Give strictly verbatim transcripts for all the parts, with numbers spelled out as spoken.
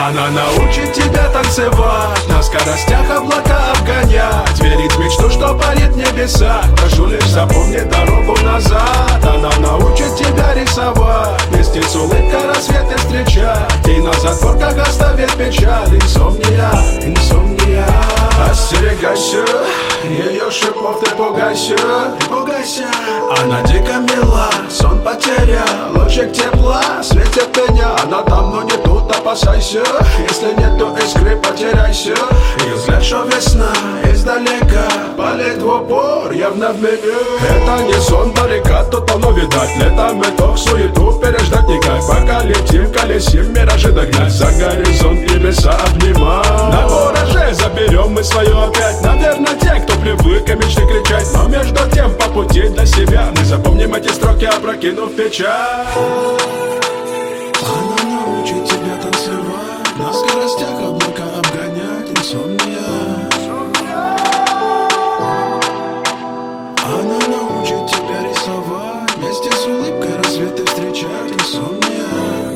Она научит тебя танцевать, на скоростях облака обгонять, верить в мечту, что парит в небесах. Прошу лишь запомни дорогу назад. Она научит тебя рисовать, вместе с улыбкой рассветы встречать, и на затворках оставит печаль. Инсомния, инсомния. Остерегайся, ее шипов ты пугайся, пугайся. Она дико мила, сон потерял, лучик тепла светит меня. Она там, но не тут, опасайся. Если нету искры, потеряйся. И взгляд, что весна издалека палит в упор, явно в меню. Это не сон далека, тут давно видать. Летом итог, суету переждать никак. Пока летим, колесим, миражи догнать. За горизонт небеса обнимать. На кураже заберем мы свое опять. Наверное, те, кто привык о мечте кричать. Но между тем по пути для себя мы запомним эти строки, опрокинув печаль. Она научит тебя танцевать, на скоростях облака обгонять. Инсомния. Она научит тебя рисовать, вместе с улыбкой рассветы встречать. Инсомния.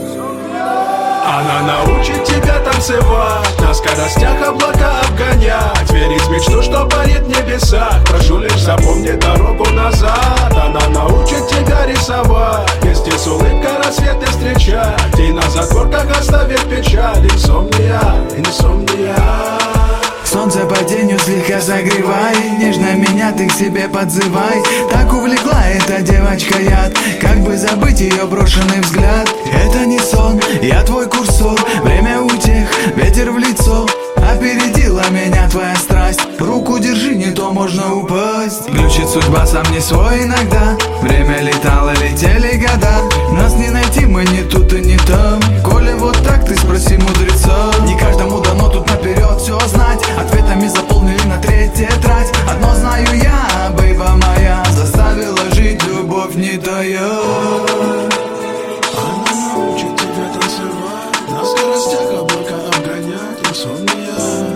Она научит тебя танцевать, на скоростях облака обгонять, верить в мечту, что парит в небесах. Прошу лишь запомни дорогу назад. Она научит тебя рисовать, вместе с улыбкой рассветы встречать, и на затворках оставит печаль. Инсомния, инсомния. Солнце по тенью слегка согревай, нежно меня ты к себе подзывай. Так увлекла эта девочка яд, как бы забыть ее брошенный взгляд. Это не сон, я твой курсор, время утех, ветер в лицо. Опередила меня твоя страсть, руку держи, не то можно упасть. Глючит судьба, сам не свой иногда, время летало, летели года. Нас не найти, мы не тут и не там. Коли вот так, ты спроси мудреца. Не каждому дано тут наперед все знать, ответами заполнили на треть тетрадь. Одно знаю я, бейба моя, заставила жить любовь не тая. Она научит тебя танцевать, на скоростях облака обгонять. Инсомния.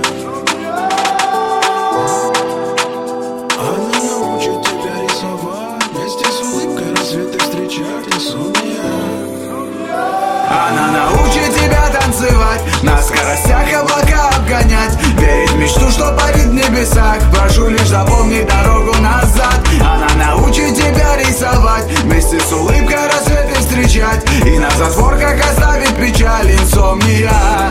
Она научит тебя рисовать, вместе с улыбкой рассветы встречать. Инсомния. Она научит тебя танцевать, на скоростях облака обгонять, верить в мечту, что парит в небесах. Прошу лишь запомни дорогу назад. Она научит тебя рисовать, вместе с улыбкой рассветы встречать, и на затворках оставить печаль. Инсомния.